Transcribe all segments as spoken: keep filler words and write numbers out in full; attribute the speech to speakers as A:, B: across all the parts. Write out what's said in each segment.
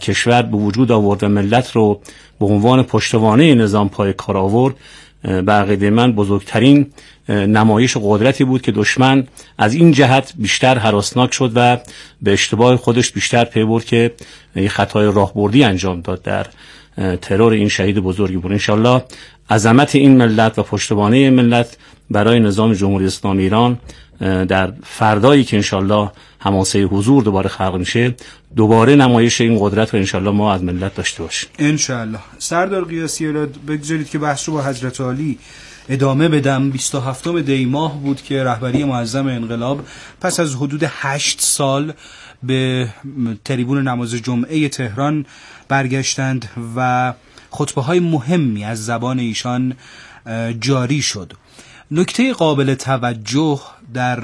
A: کشور به وجود آورد و ملت رو به عنوان پشتوانه نظام پای کار آورد، به عقیده من بزرگترین نمایش قدرتی بود که دشمن از این جهت بیشتر هراسناک شد و به اشتباه خودش بیشتر پی برد که یک خطای راهبردی انجام داد در ترور این شهید بزرگی بود. انشالله عظمت این ملت و پشتوانه ملت برای نظام جمهوری اسلامی ایران در فردایی که انشالله حماسه حضور دوباره خلق میشه، دوباره نمایش این قدرت رو انشالله ما از ملت داشته باشیم
B: انشالله. سردار قیاسی، بگذارید که بحث رو با حضرت عالی ادامه بدم. بیست و هفتم دی ماه بود که رهبری معظم انقلاب پس از حدود هشت سال به تریبون نماز جمعه تهران برگشتند و خطبه های مهمی از زبان ایشان جاری شد. نکته قابل توجه در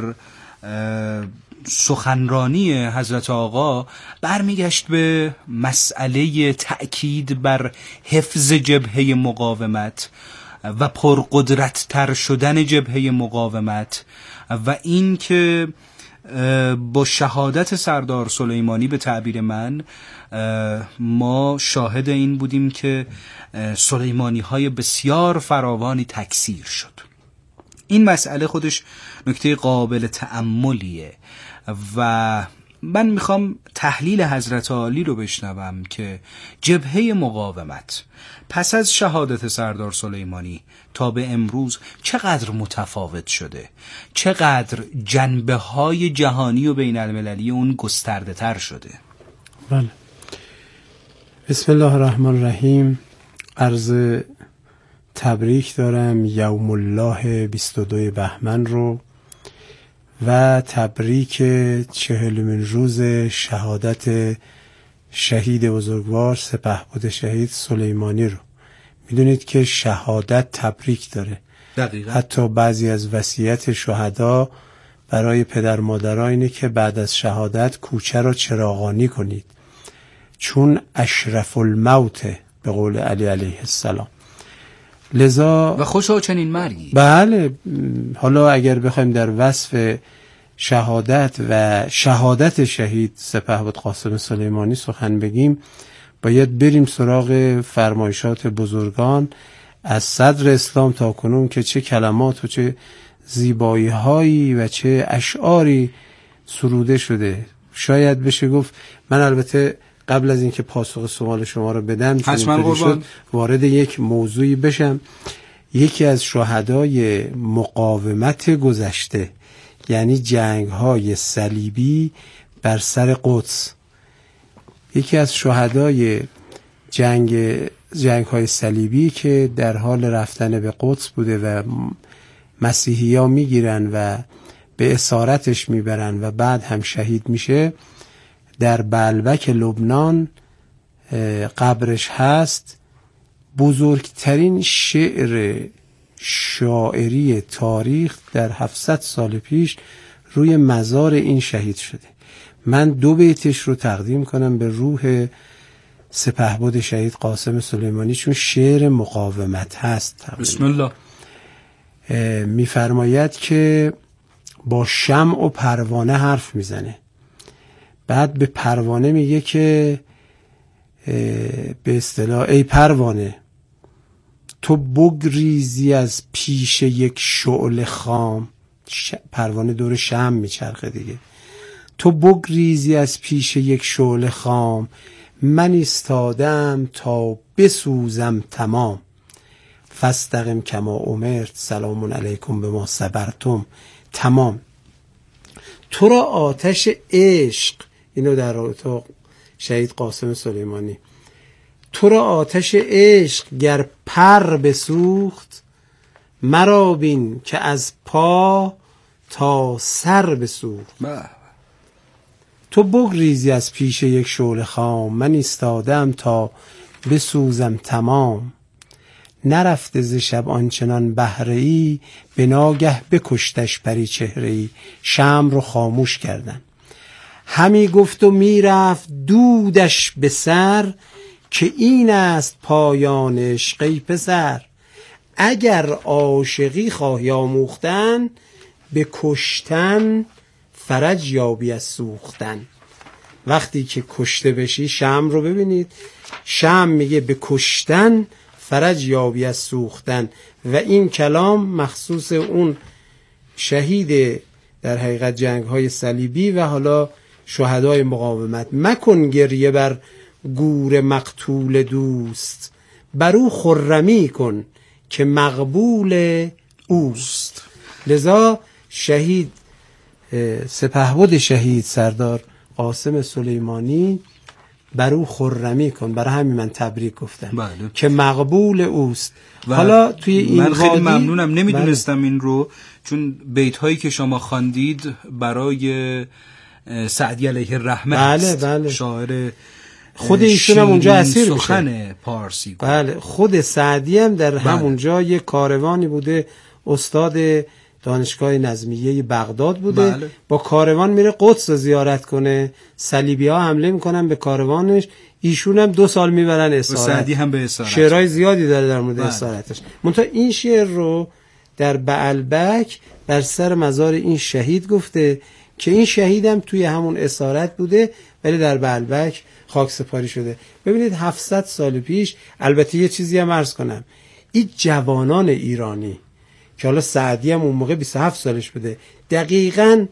B: سخنرانی حضرت آقا برمیگشت به مسئله تأکید بر حفظ جبهه مقاومت و پرقدرت تر شدن جبهه مقاومت و این که با شهادت سردار سلیمانی به تعبیر من ما شاهد این بودیم که سلیمانی های بسیار فراوانی تکثیر شد. این مسئله خودش نکته قابل تأملیه و من میخوام تحلیل حضرت عالی رو بشنوم که جبهه مقاومت پس از شهادت سردار سلیمانی تا به امروز چقدر متفاوت شده، چقدر جنبه های جهانی و بین المللی اون گسترده تر شده.
C: بله. بسم الله الرحمن الرحیم. عرض تبریک دارم یوم الله بیست و دو بهمن رو و تبریک چهلمین روز شهادت شهید بزرگوار سپهبد شهید سلیمانی رو. میدونید که شهادت تبریک داره.
B: دقیقا.
C: حتی بعضی از وصیت شهدا برای پدر مادرها اینه که بعد از شهادت کوچه رو چراغانی کنید، چون اشرف الموت به قول علی علیه السلام. لذا
B: و خوشا چنین مرگی.
C: بله. حالا اگر بخوایم در وصف شهادت و شهادت شهید سپهبد قاسم سلیمانی سخن بگیم، باید بریم سراغ فرمایشات بزرگان از صدر اسلام تا کنون که چه کلمات و چه زیبایی هایی و چه اشعاری سروده شده. شاید بشه گفت، من البته قبل از اینکه پاسخ سوال شما رو بدم
B: شد
C: وارد یک موضوعی بشم. یکی از شهدای مقاومت گذشته، یعنی جنگ های صلیبی بر سر قدس، یکی از شهدای جنگ جنگ های صلیبی که در حال رفتن به قدس بوده و مسیحی ها میگیرن و به اسارتش میبرن و بعد هم شهید میشه، در بلبک لبنان قبرش هست. بزرگترین شعر شاعری تاریخ در هفتصد سال پیش روی مزار این شهید شده. من دو بیتش رو تقدیم کنم به روح سپهبد شهید قاسم سلیمانی، چون شعر مقاومت هست.
B: بسم الله.
C: میفرماید که با شمع و پروانه حرف میزنه، بعد به پروانه میگه که به اصطلاح ای پروانه تو بگریزی از پیش یک شعله خام. پروانه دور شمع میچرخه دیگه. تو بگریزی از پیش یک شعله خام، من ایستادم تا بسوزم تمام. فاستقم کما امرت سلام علیکم بما صبرتم. تمام. تو را آتش عشق، اینو در رابطه شهید قاسم سلیمانی، تو را آتش عشق گر پر بسوخت، مرا بین که از پا تا سر بسوخت. تو بگریزی از پیش یک شعله خام، من ایستادم تا بسوزم تمام. نرفته ز شب آنچنان بهره ای، به ناگه بکشتش پری چهره ای. شمع رو خاموش کردن. همی گفت و میرفت دودش به سر، که این است پایان عشق ای پسر. اگر عاشقی خواهی آموختن، به کشتن فرج یابی از سوختن. وقتی که کشته بشی، شمع رو ببینید، شمع میگه به کشتن فرج یابی از سوختن، و این کلام مخصوص اون شهید در حقیقت جنگ های صلیبی و حالا شهدای مقاومت. مکن گریه بر گور مقتول دوست، بر او خرمی کن که مقبول اوست. لذا شهید سپهبد شهید سردار قاسم سلیمانی بر او خرمی کن، برای همین من تبریک گفتم.
B: بله.
C: که مقبول اوست. حالا توی این
B: من خیلی
C: وادی
B: ممنونم، نمیدونستم بله. این رو، چون بیت هایی که شما خواندید برای سعدی علیه الرحمه
C: بله
B: است.
C: بله.
B: شاعر
C: خود ایشون هم اونجا اسیر میشه.
B: سخن پارسی.
C: بله، خود سعدی هم در بله. همونجا یک کاروانی بوده، استاد دانشگاه نظمیه بغداد بوده. بله. با کاروان میره قدس رو زیارت کنه، صلیبی ها حمله میکنن به کاروانش، ایشون هم دو سال میبرن اسارت.
B: سعدی هم به اسارت.
C: شعرهای زیادی داره در مورد
B: بله.
C: اسارتش. منتها این شعر رو در بعلبک بر سر مزار این شهید گفته که این شهیدم توی همون اسارت بوده ولی در بعلبک خاک سپاری شده. ببینید هفتصد سال پیش، البته یه چیزی هم عرض کنم، این جوانان ایرانی که حالا سعدی هم اون موقع بیست و هفت سالش بوده، دقیقاً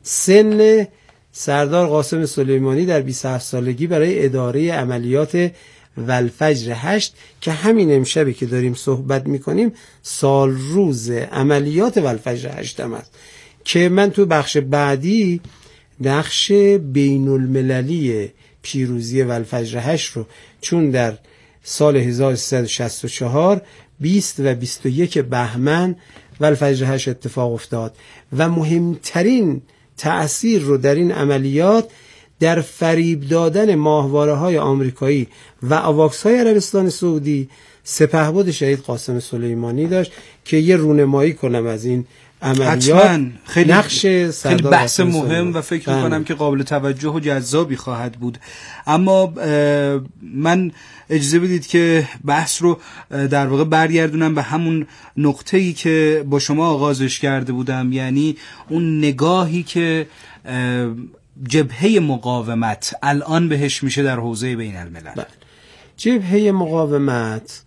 C: سن سردار قاسم سلیمانی در بیست و هفت سالگی برای اداره عملیات والفجر هشت که همین امشبی که داریم صحبت میکنیم سال روز عملیات والفجر هشت هم است که من تو بخش بعدی نقش بین المللی پیروزی والفجر هشت رو، چون در سال هزار و سیصد و شصت و چهار بیست و بیست و یک بهمن والفجر هشت اتفاق افتاد و مهمترین تأثیر رو در این عملیات در فریب دادن ماهواره های آمریکایی و آواکس های عربستان سعودی سپهبد شهید قاسم سلیمانی داشت که یه رونمایی کنم از این عملیات.
B: خیلی
C: نقش
B: خیلی بحث مهم و فکر میکنم که قابل توجه و جذابی خواهد بود. اما من اجازه بدید که بحث رو در واقع برگردونم به همون نقطه‌ای که با شما آغازش کرده بودم، یعنی اون نگاهی که جبهه مقاومت الان بهش میشه در حوزه بین الملل.
C: بله. جبهه مقاومت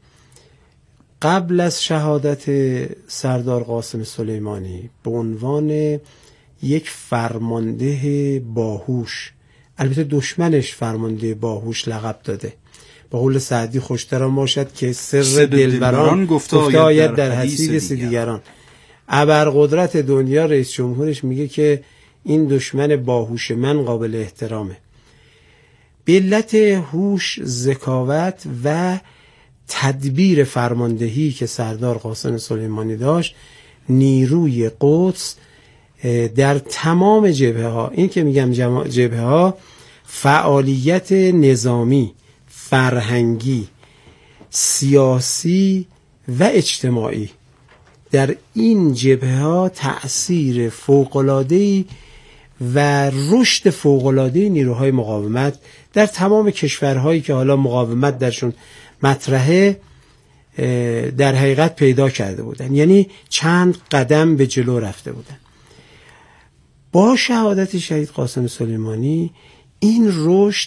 C: قبل از شهادت سردار قاسم سلیمانی به عنوان یک فرمانده باهوش، البته دشمنش فرمانده باهوش لقب داده، با قول سعدی خوشتران باشد که سر, سر دلبران گفته آید در حدیث دیگران. ابرقدرت دنیا رئیس جمهورش میگه که این دشمن باهوش من قابل احترامه. به علت هوش، ذکاوت و تدبیر فرماندهی که سردار قاسم سلیمانی داشت، نیروی قدس در تمام جبهه ها، این که میگم جبهه ها، فعالیت نظامی، فرهنگی، سیاسی و اجتماعی، در این جبهه ها تأثیر فوق‌العاده‌ای و رشد فوق‌العاده‌ای نیروهای مقاومت در تمام کشورهایی که حالا مقاومت درشون مطرحه در حقیقت پیدا کرده بودن، یعنی چند قدم به جلو رفته بودن. با شهادت شهید قاسم سلیمانی این رشد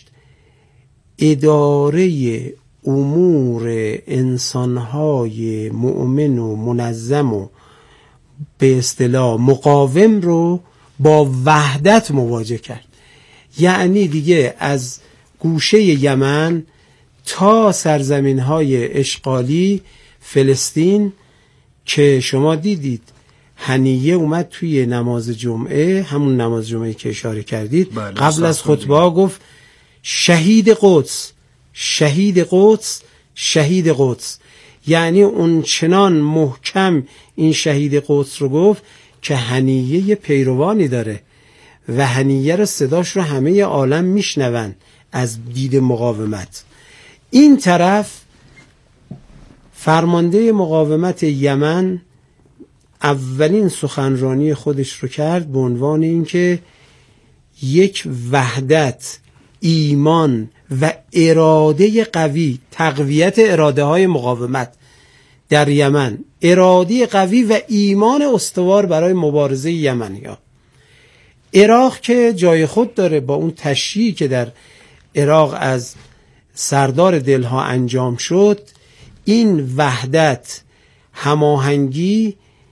C: اداره امور انسانهای مؤمن و منظم و به اصطلاح مقاوم رو با وحدت مواجه کرد. یعنی دیگه از گوشه یمن تا سرزمین‌های اشغالی فلسطین که شما دیدید هنیه اومد توی نماز جمعه، همون نماز جمعه که اشاره کردید، بله، قبل از خطبه گفت شهید قدس، شهید قدس، شهید قدس. یعنی اون چنان محکم این شهید قدس رو گفت که هنیه پیروانی داره و هنیه رو صداش رو همه عالم میشنون از دید مقاومت. این طرف فرمانده مقاومت یمن اولین سخنرانی خودش رو کرد به عنوان اینکه یک وحدت، ایمان و اراده قوی، تقویت اراده های مقاومت در یمن، اراده قوی و ایمان استوار برای مبارزه یمنی‌ها، عراق که جای خود داره با اون تشییعی که در عراق از سردار دلها انجام شد، این وحدت، هماهنگی،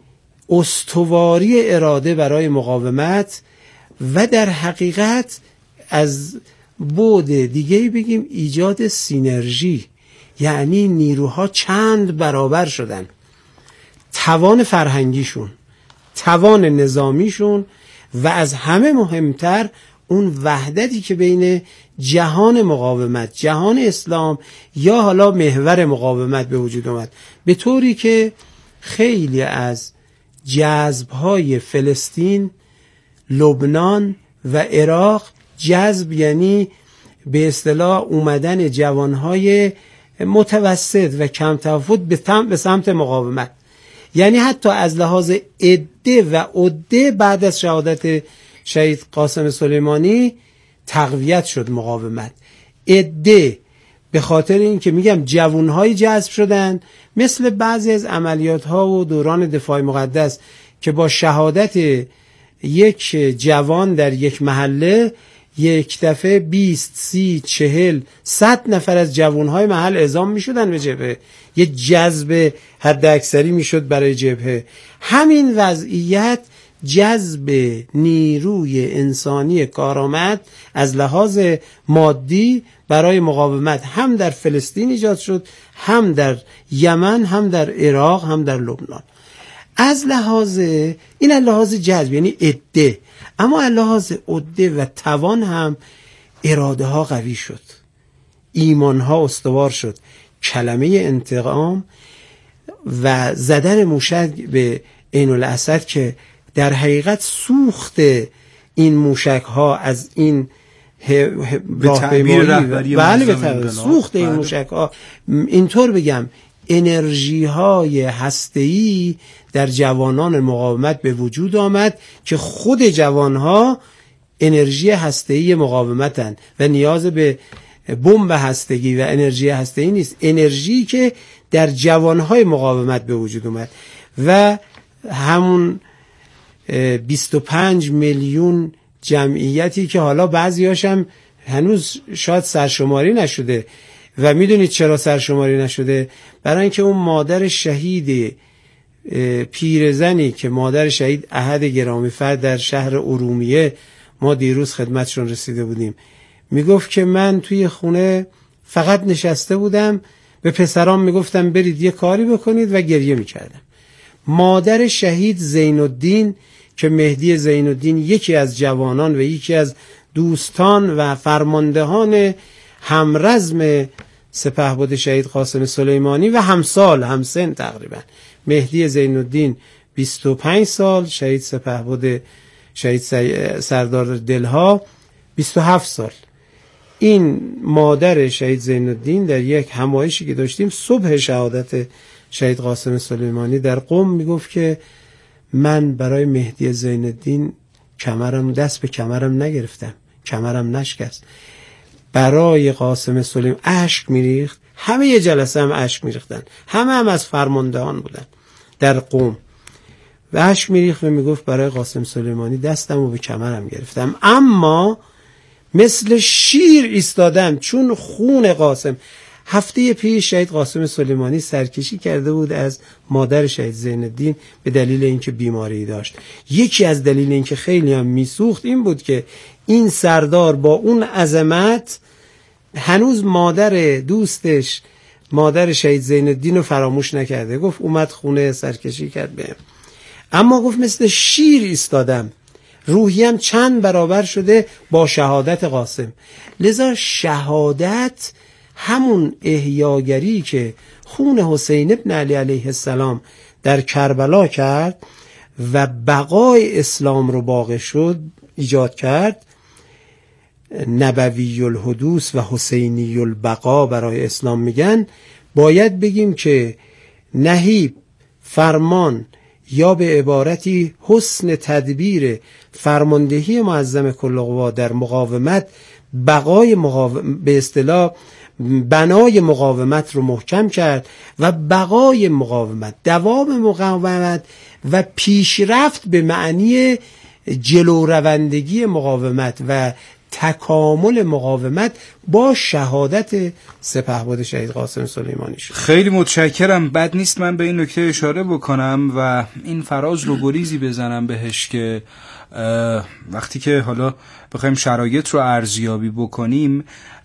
C: استواری اراده برای مقاومت و در حقیقت از بعد دیگه بگیم ایجاد سینرژی، یعنی نیروها چند برابر شدن، توان فرهنگیشون، توان نظامیشون و از همه مهمتر اون وحدتی که بین جهان مقاومت، جهان اسلام یا حالا محور مقاومت به وجود آمد، به طوری که خیلی از جذب‌های فلسطین، لبنان و عراق، جذب یعنی به اصطلاح اومدن جوانهای متوسط و کم تفاوت به سمت مقاومت، یعنی حتی از لحاظ عده و عده بعد از شهادت شهید قاسم سلیمانی تقویت شد مقاومت. عده به خاطر این که میگم جوانهای جذب شدن، مثل بعضی از عملیات ها و دوران دفاع مقدس که با شهادت یک جوان در یک محله یک دفعه بیست، سی، چهل، صد نفر از جوانهای محل اعزام می شدن به جبهه، یه جذب حد اکثری می شد برای جبهه. همین وضعیت جذب نیروی انسانی کارآمد از لحاظ مادی برای مقاومت هم در فلسطین ایجاد شد، هم در یمن، هم در عراق، هم در لبنان. از لحاظ این از لحاظ جذب یعنی عده، اما از لحاظ عده و توان هم اراده ها قوی شد، ایمان ها استوار شد. کلمه انتقام و زدن موشک به عین الاسد که در حقیقت سوخت این موشک ها از این راهپیمایی، بله به تعبیر سوخت این موشک ها، اینطور بگم انرژی های هسته‌ای در جوانان مقاومت به وجود آمد که خود جوانها انرژی هسته‌ای مقاومتن و نیاز به بمب هستگی و انرژی هسته‌ای نیست، انرژی که در جوانهای مقاومت به وجود اومد و همون بیست و پنج میلیون جمعیتی که حالا بعضی‌هاش هم هنوز شاید سرشماری نشده. و میدونید چرا سرشماری نشده؟ برای اینکه اون مادر شهید پیرزنی که مادر شهید احد گرامی‌فر در شهر ارومیه ما دیروز خدمتشون رسیده بودیم، میگفت که من توی خونه فقط نشسته بودم، به پسرام میگفتم برید یه کاری بکنید و گریه میکردم. مادر شهید زین الدین که مهدی زین الدین یکی از جوانان و یکی از دوستان و فرماندهان همرزم سپهبد شهید قاسم سلیمانی و همسال همسن تقریبا، مهدی زین الدین بیست و پنج سال، شهید سپهبد شهید سردار دلها بیست و هفت سال. این مادر شهید زین الدین در یک همایشی که داشتیم صبح شهادت شهید قاسم سلیمانی در قم میگفت که من برای مهدی زین الدین کمرم دست به کمرم نگرفتم، کمرم نشکست، برای قاسم سلیمانی اشک میریخت. همه یه جلسه هم اشک میریختن، همه هم از فرماندهان بودن در قم و اشک میریخت و میگفت برای قاسم سلیمانی دستم و به کمرم گرفتم، اما مثل شیر ایستادم چون خون قاسم. هفته پیش شهید قاسم سلیمانی سرکشی کرده بود از مادر شهید زین الدین به دلیل اینکه بیماری داشت. یکی از دلیل اینکه خیلی هم میسوخت این بود که این سردار با اون عظمت هنوز مادر دوستش مادر شهید زین الدین رو فراموش نکرده. گفت اومد خونه سرکشی کرد بهم، اما گفت مثل شیر ایستادم، روحیم چند برابر شده با شهادت قاسم. لذا شهادت همون احیاگری که خون حسین ابن علی علیه السلام در کربلا کرد و بقای اسلام رو باقی شد ایجاد کرد، نبوی الحدوث و حسینی البقا برای اسلام میگن، باید بگیم که نهیب، فرمان یا به عبارتی حسن تدبیر فرماندهی معظم کل قوا در مقاومت بقای مقاومت به اصطلاح بنای مقاومت رو محکم کرد و بقای مقاومت، دوام مقاومت و پیشرفت به معنی جلو روندگی مقاومت و تکامل مقاومت با شهادت سپهبد شهید قاسم سلیمانی شد.
B: خیلی متشکرم. بد نیست من به این نکته اشاره بکنم و این فراز رو گریزی بزنم بهش که وقتی که حالا بخوایم شرایط رو ارزیابی بکنیم،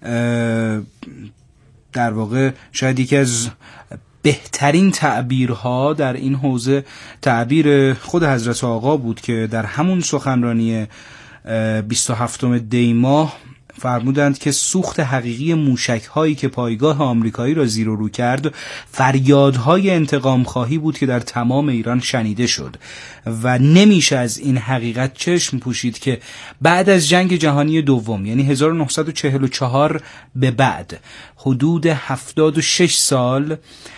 B: در واقع شاید یکی از بهترین تعبیرها در این حوزه تعبیر خود حضرت آقا بود که در همون سخنرانی بیست و هفتم دی ماه فرمودند که سوخت حقیقی موشک هایی که پایگاه آمریکایی را زیر و رو کرد فریادهای انتقام خواهی بود که در تمام ایران شنیده شد و نمیشه از این حقیقت چشم پوشید که بعد از جنگ جهانی دوم، یعنی هزار و نهصد و چهل و چهار به بعد، حدود هفتاد و شش سال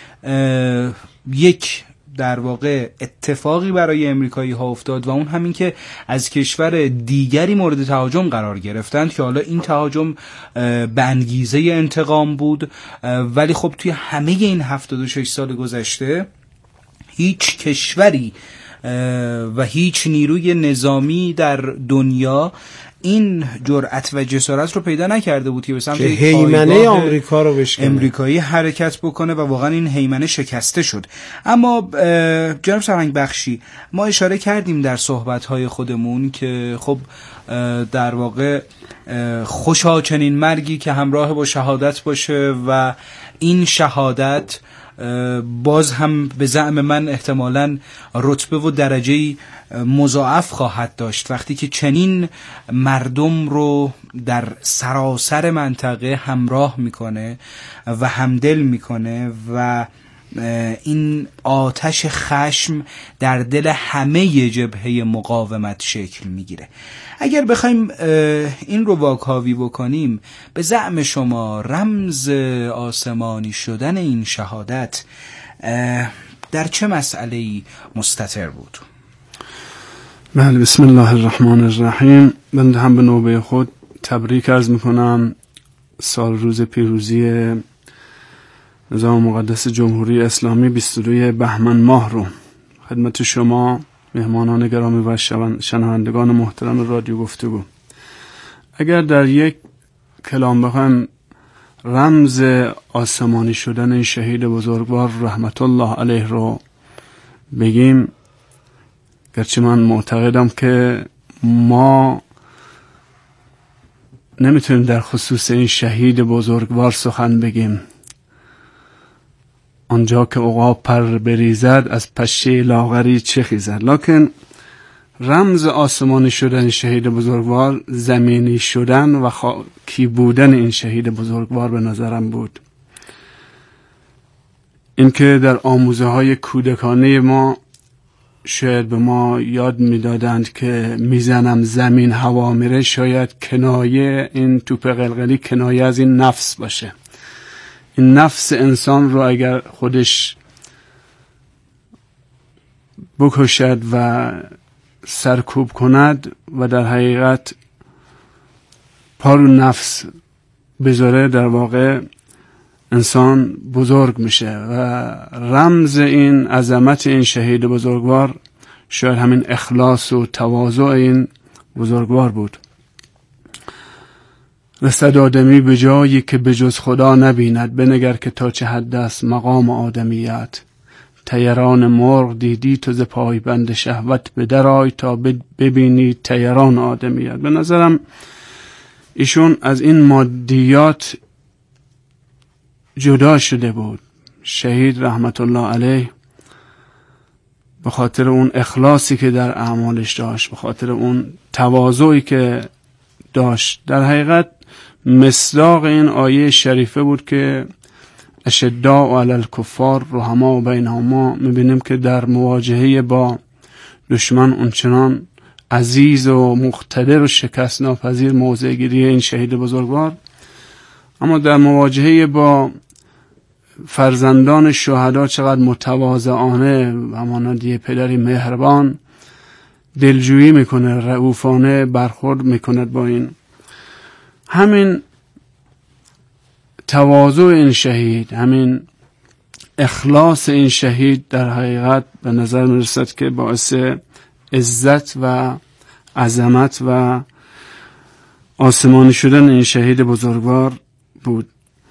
B: یک در واقع اتفاقی برای امریکایی ها افتاد و اون همین که از کشور دیگری مورد تهاجم قرار گرفتند که حالا این تهاجم به انگیزه انتقام بود، ولی خب توی همه این هفتاد و شش سال گذشته هیچ کشوری و هیچ نیروی نظامی در دنیا این جرأت و جسارت رو پیدا نکرده بود که به سمت
C: هیمنه آمریکا رو بشکنه،
B: امریکایی حرکت بکنه و واقعا این هیمنه شکسته شد. اما جناب سرهنگ بخشی، ما اشاره کردیم در صحبت‌های خودمون که خب در واقع خوشا چنین مرگی که همراه با شهادت باشه و این شهادت باز هم به زعم من احتمالاً رتبه و درجه‌ای مضاعف خواهد داشت وقتی که چنین مردم رو در سراسر منطقه همراه میکنه و همدل میکنه و این آتش خشم در دل همه جبهه مقاومت شکل میگیره. اگر بخوایم این رو واکاوی بکنیم، به زعم شما رمز آسمانی شدن این شهادت در چه مسئله‌ای مستتر بود؟
D: بله، بسم الله الرحمن الرحیم. بنده هم به نوبه خود تبریک عرض میکنم سال روز پیروزی نظام مقدس جمهوری اسلامی بیست و دو بهمن ماه رو خدمت شما مهمانان گرامی و شنوندگان محترم رادیو گفتگو. اگر در یک کلام بخوایم رمز آسمانی شدن این شهید بزرگوار رحمت الله علیه رو بگیم، گرچه من معتقدم که ما نمیتونیم در خصوص این شهید بزرگوار سخن بگیم. آنجا که عقاب پر بریزد از پشه لاغری چه خیزد. لکن رمز آسمانی شدن شهید بزرگوار زمینی شدن و خاکی بودن این شهید بزرگوار به نظرم بود. این که در آموزه های کودکانه ما شاید به ما یاد میدادند که میزنم زمین هوا میره، شاید کنایه این توپ قلقلی کنایه از این نفس باشه. این نفس انسان رو اگر خودش بکشد و سرکوب کند و در حقیقت پارو نفس بذاره، در واقع انسان بزرگ میشه و رمز این عظمت این شهید بزرگوار شاید همین اخلاص و تواضع این بزرگوار بود. رسد آدمی به جایی که به جز خدا نبیند، بنگر که تا چه حد است مقام آدمیت. تیران مرغ دیدی تو ز پای بند شهوت، به درای تا ببینی تیران آدمیت. به نظرم ایشون از این مادیات جدا شده بود. شهید رحمت الله علیه به خاطر اون اخلاصی که در اعمالش داشت، به خاطر اون تواضعی که داشت، در حقیقت مصداق این آیه شریفه بود که اشداء علی الکفار رحماء بینهم. ما میبینیم که در مواجهه با دشمن اونچنان عزیز و مقتدر و شکست ناپذیر موضع گیری این شهید بزرگوار، اما در مواجهه با فرزندان شهدا چقدر متواضعانه و همانند یه پدری مهربان دلجویی میکنه، رئوفانه برخورد میکند با این. همین تواضع این شهید، همین اخلاص این شهید در حقیقت به نظر میرسد که باعث عزت و عظمت و آسمانی شدن این شهید بزرگوار بود.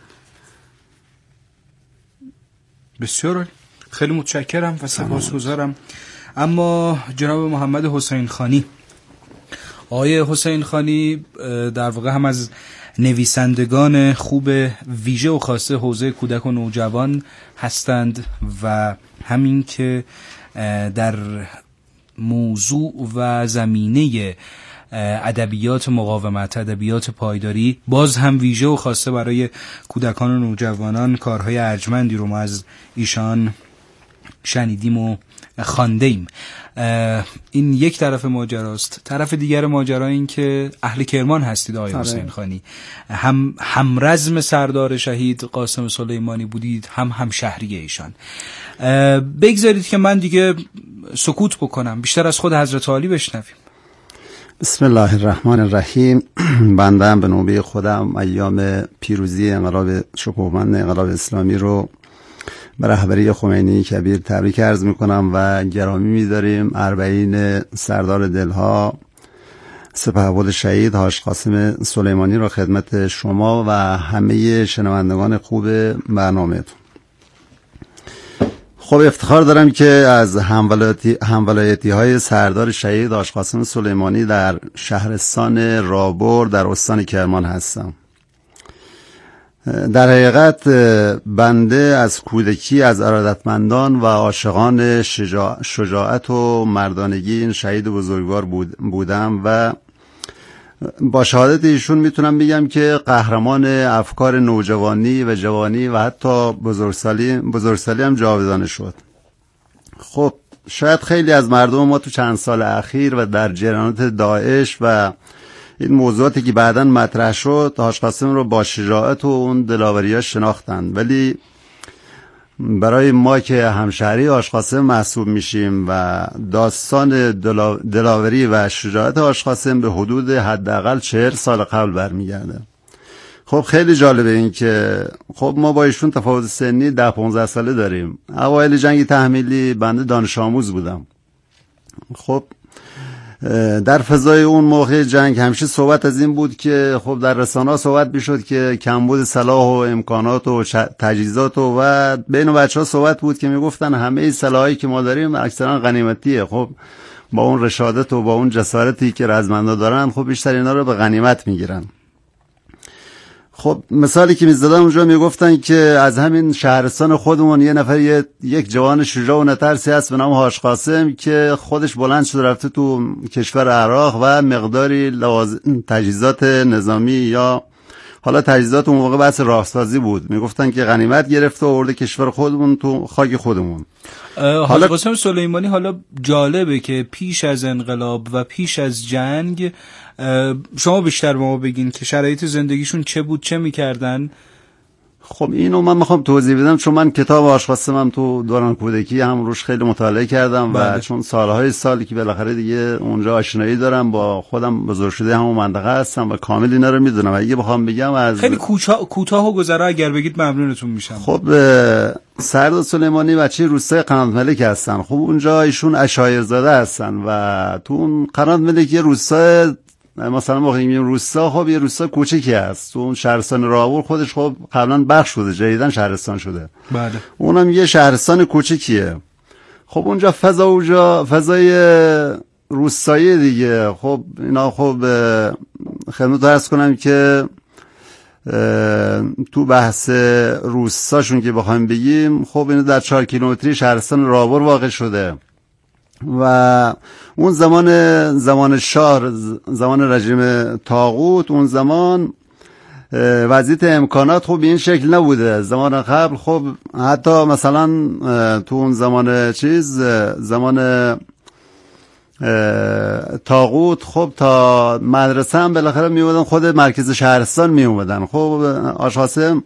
B: بسیار خیلی متشکرم و سپاسگزارم. اما جناب محمد حسین خانی، آقای حسین خانی در واقع هم از نویسندگان خوب ویژه و خاصه حوزه کودک و نوجوان هستند و همین که در موضوع و زمینه ادبیات مقاومت، ادبیات پایداری، باز هم ویژه و خاصه برای کودکان و نوجوانان کارهای ارجمندی رو ما از ایشان شنیدیم و خواندیم. این یک طرف ماجراست. طرف دیگر ماجرا این که اهل کرمان هستید آقای حسین خانی، هم همرزم سردار شهید قاسم سلیمانی بودید، هم هم شهری ایشان. بگذارید که من دیگه سکوت بکنم، بیشتر از خود حضرت عالی بشنویم.
E: بسم الله الرحمن الرحیم. بنده هم به نوبه خودم ایام پیروزی انقلاب شکوهمند انقلاب اسلامی رو به رهبری خمینی کبیر تبریک عرض میکنم و گرامی می‌داریم اربعین سردار دلها سپهبد شهید حاج قاسم سلیمانی را خدمت شما و همه شنوندگان خوب برنامه‌تون. خب افتخار دارم که از همولایتی همولایتی های سردار شهید حاج قاسم سلیمانی در شهرستان رابر در استان کرمان هستم. در حقیقت بنده از کودکی از ارادتمندان و عاشقان شجاع شجاعت و مردانگی این شهید بزرگوار بود بودم و با شهادت ایشون میتونم بگم که قهرمان افکار نوجوانی و جوانی و حتی بزرگسالی بزرگسالی هم جاودانه شد. خب شاید خیلی از مردم ما تو چند سال اخیر و در جریانات داعش و این موضوعاتی که بعداً مطرح شد حاج قاسم رو با شجاعت و اون دلاوری‌اش شناختند، ولی برای ما که همشهری حاج قاسم محسوب میشیم و داستان دلا... دلاوری و شجاعت حاج قاسم به حدود حداقل چهل سال قبل برمیگرده. خب خیلی جالبه این که خب ما با ایشون تفاوت سنی ده پانزده ساله داریم. اوایل جنگ تحمیلی بنده دانش آموز بودم. خب در فضای اون موقع جنگ همیشه صحبت از این بود که خب در رسانه‌ها صحبت میشد که کمبود سلاح و امکانات و تجهیزات و, و بین بچه‌ها صحبت بود که میگفتن همه سلاحی که ما داریم اکثرا غنیمتیه. خب با اون رشادت و با اون جسارتی که رزمندا دارن خب بیشتر اینا رو به غنیمت میگیرن. خب مثالی که میزدم اونجا میگفتن که از همین شهرستان خودمون یه نفر یه، یک جوان شجاع و نترسی هست به نام حاج قاسم که خودش بلند شده رفته تو کشور عراق و مقداری لواز... تجهیزات نظامی یا حالا تجهیزات اون موقع بحث راهسازی بود، میگفتن که غنیمت گرفته و آورده کشور خودمون تو خاک خودمون.
B: حاج قاسم سلیمانی حالا جالبه که پیش از انقلاب و پیش از جنگ شما بیشتر به ما بگین که شرایط زندگیشون چه بود، چه میکردن؟
E: خب اینو من میخوام توضیح بدم چون من کتاب حاج قاسمم تو دوران کودکی هم روش خیلی مطالعه کردم بله. و چون سالهای سالی که بالاخره دیگه اونجا آشنایی دارم با خودم بزرگ شده همون منطقه هستم و کامل اینا رو میدونم. اگه بخوام بگم از
B: خیلی کوتاه و گذرا اگر بگید ممنونتون میشم.
E: خب سردار سلیمانی بچه روستای قنات ملک هستن. خب اونجا ایشون عشایرزاده هستن و تو اون قنات ملک یه روستای مثلا ما میگیم روستا، خب یه روستا کوچیکی هست تو اون شهرستان راور خودش خب قبلا بخش شده جدیدن شهرستان شده
B: بله.
E: اونم یه شهرستان کوچیکیه. خب اونجا فضا اونجا فضای روستایی دیگه. خب اینا خب خدمت عرض کنم که تو بحث روستاشون که بخوایم بگیم خب اینو در چهار کیلومتری شهرستان راور واقع شده و اون زمان زمان شاه زمان رژیم طاغوت اون زمان وضعیت امکانات خوب این شکل نبوده. زمان قبل خب حتی مثلا تو اون زمان چیز زمان طاغوت خب تا مدرسه هم بالاخره می اومدن خود مرکز شهرستان می اومدن. خب حاج قاسم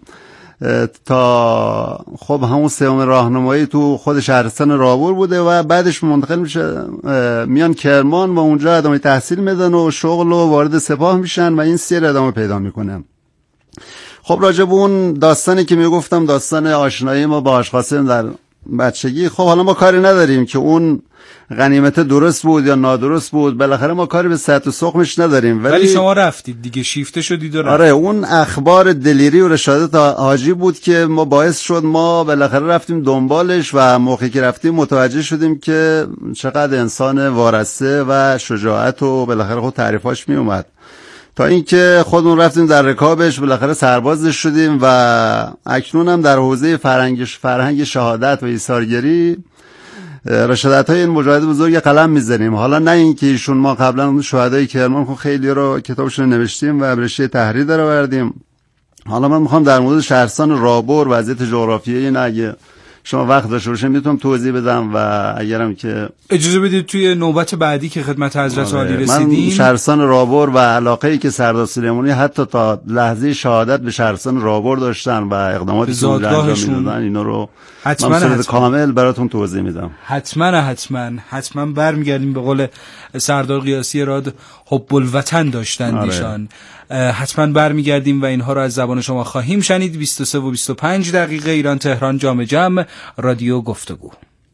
E: تا خب همون سوم راهنمایی تو خود شهرستان راور بوده و بعدش منتقل میشه میان کرمان و اونجا ادامه تحصیل میدن و شغل و وارد سپاه میشن و این سیر ادامه پیدا میکنه. خب راجع به اون داستانی که میگفتم داستان آشنایی ما با حاج قاسم در بچگی. خب حالا ما کاری نداریم که اون غنیمت درست بود یا نادرست بود، بالاخره ما کاری به سطح و سقمش نداریم، ولی,
B: ولی شما رفتید دیگه، شیفته شدید و رفتید.
E: آره، اون اخبار دلیری و رشادت حاجی بود که ما باعث شد ما بالاخره رفتیم دنبالش و موقعی که رفتیم متوجه شدیم که چقدر انسان وارسته و شجاعت و بالاخره خود تعریفاش می اومد، تا اینکه خودمون رفتیم در رکابش، بالاخره سربازش شدیم و اکنون هم در حوزه فرهنگ فرهنگ شهادت و ایثارگری رشادت های این مجاهد بزرگ قلم میزنیم. حالا نه اینکه ایشون، ما قبلا شهدای کرمان خیلی رو کتابشون نوشتیم و رشته تحریر درآوردیم. حالا من میخوام در مورد شهرستان رابور وضعیت جغرافیایی، نه اگه شما وقت داشته باشین میتونم توضیح بدم و اگرم که
B: اجازه بدید توی نوبت بعدی که خدمت حضرت عالی رسیدیم.
E: من شهرستان رابور و علاقه‌ای که سردار سلیمانی حتی تا لحظه شهادت به شهرستان رابور داشتن و اقداماتی که اونجا انجام میدادن، اینا رو
B: حتما
E: من کامل براتون توضیح میدم.
B: حتما حتما حتما برمیگردیم به قول سردار قیاسی راد، حب الوطن داشتن ایشان. حتما برمیگردیم و اینها رو از زبان شما خواهیم شنید. بیست و سه و بیست و پنج دقیقه ایران تهران جام جم، رادیو گفتگو.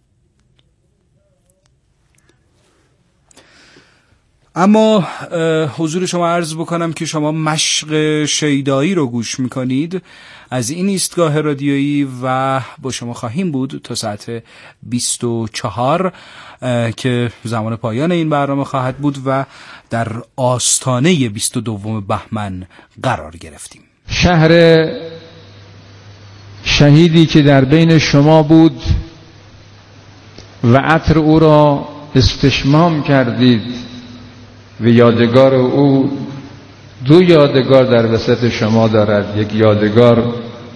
B: اما حضور شما عرض بکنم که شما مشق شیدایی رو گوش میکنید از این ایستگاه رادیویی و با شما خواهیم بود تا ساعت بیست و چهار که زمان پایان این برنامه خواهد بود و در آستانه بیست و دوم بهمن قرار گرفتیم.
F: شهر شهیدی که در بین شما بود و عطر او را استشمام کردید و یادگار او دو یادگار در وسط شما دارد. یک یادگار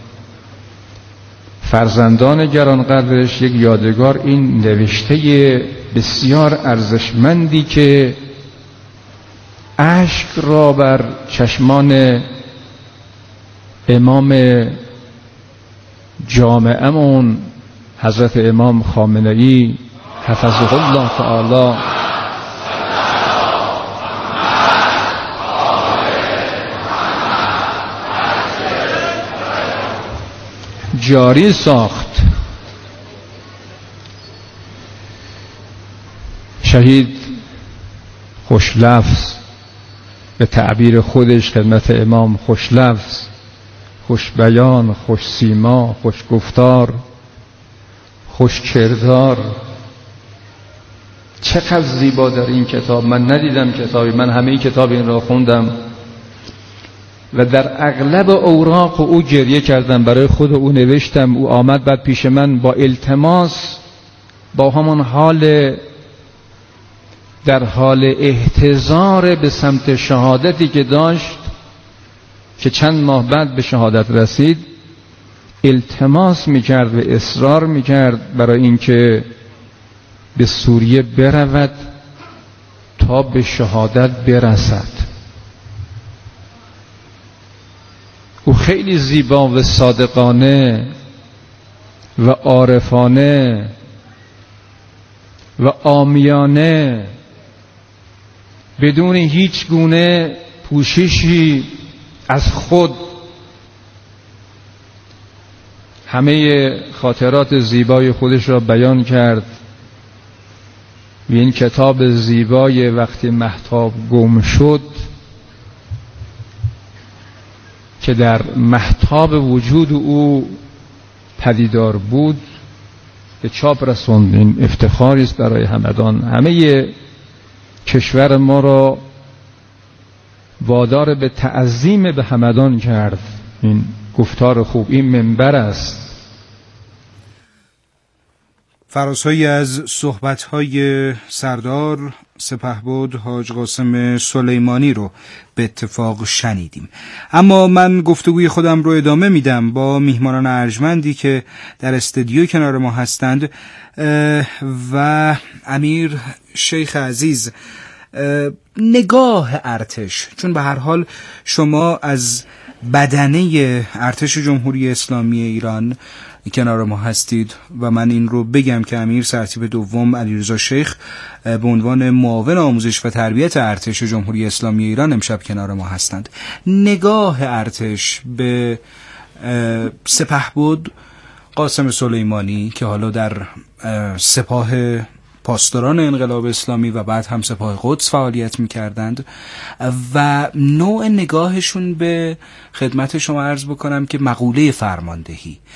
F: فرزندان گرانقدرش، یک یادگار این نوشته بسیار ارزشمندی که اشک را بر چشمان امام جامعه‌مون حضرت امام خامنه‌ای حفظه الله تعالی جاری ساخت. شهید خوش لفظ، به تعبیر خودش خدمت امام خوش لفظ، خوش بیان، خوش سیما، خوش گفتار، خوش کردار. چقدر زیبا در این کتاب. من ندیدم کتابی، من همه کتاب این را خوندم و در اغلب اوراق او گریه کردم، برای خود او نوشتم. او آمد بعد پیش من با التماس، با همان حال در حال احتضار به سمت شهادتی که داشت که چند ماه بعد به شهادت رسید، التماس میکرد و اصرار میکرد برای اینکه به سوریه برود تا به شهادت برسد. او خیلی زیبا و صادقانه و عارفانه و عامیانه بدون هیچ گونه پوششی از خود همه خاطرات زیبای خودش را بیان کرد. و این کتاب زیبای وقتی مهتاب گم شد که در مهتاب وجود او پدیدار بود به چاپ رسوند. این افتخاری است برای همدان. همه کشور ما را وادار به تعظیم به همدان کرد. این گفتار خوب، این منبر است.
B: فراسایی از صحبت‌های سردار سپهبد حاج قاسم سلیمانی رو به اتفاق شنیدیم. اما من گفتگوی خودم رو ادامه میدم با میهمانان ارجمندی که در استودیو کنار ما هستند و امیر شیخ عزیز، نگاه ارتش، چون به هر حال شما از بدنه ارتش جمهوری اسلامی ایران کنار ما هستید و من این رو بگم که امیر سرتیپ دوم علیرضا شیخ به عنوان معاون آموزش و تربیت ارتش جمهوری اسلامی ایران امشب کنار ما هستند. نگاه ارتش به سپهبد قاسم سلیمانی که حالا در سپاه پاسداران انقلاب اسلامی و بعد هم سپاه قدس فعالیت می‌کردند و نوع نگاهشون به خدمت شما عرض بکنم که مقوله فرماندهی